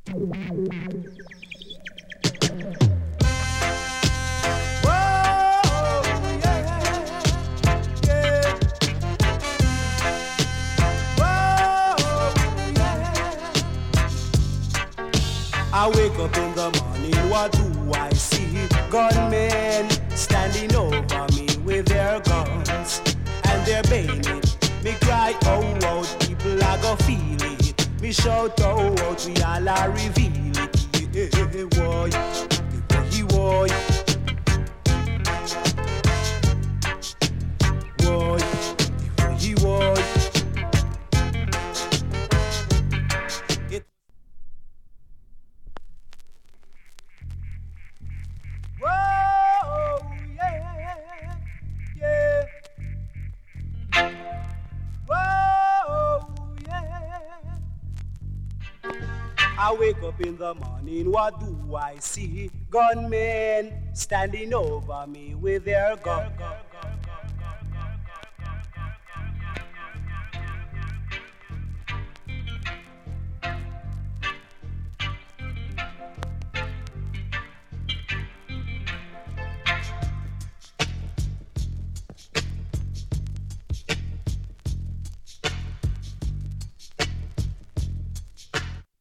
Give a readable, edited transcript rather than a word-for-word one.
I wake up in the morning, what do I see? Gunmen standing over me with their guns and their bayonet. Me cry, oh, out, people I go feel it. Me shout, oh, out, we all are reveal it. Yeah, boy, boy, boy, boy. I wake up in the morning, what do I see? Gunmen standing over me with their guns